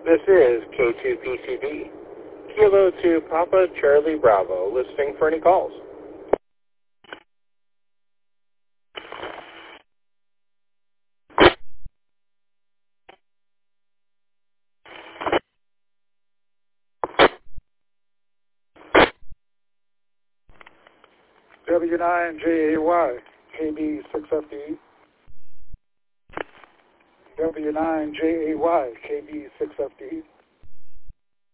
This is K2PCB, Kilo to Papa Charlie Bravo, listening for any calls. W9JAY, KB6FD. W9JAY, KB6FD.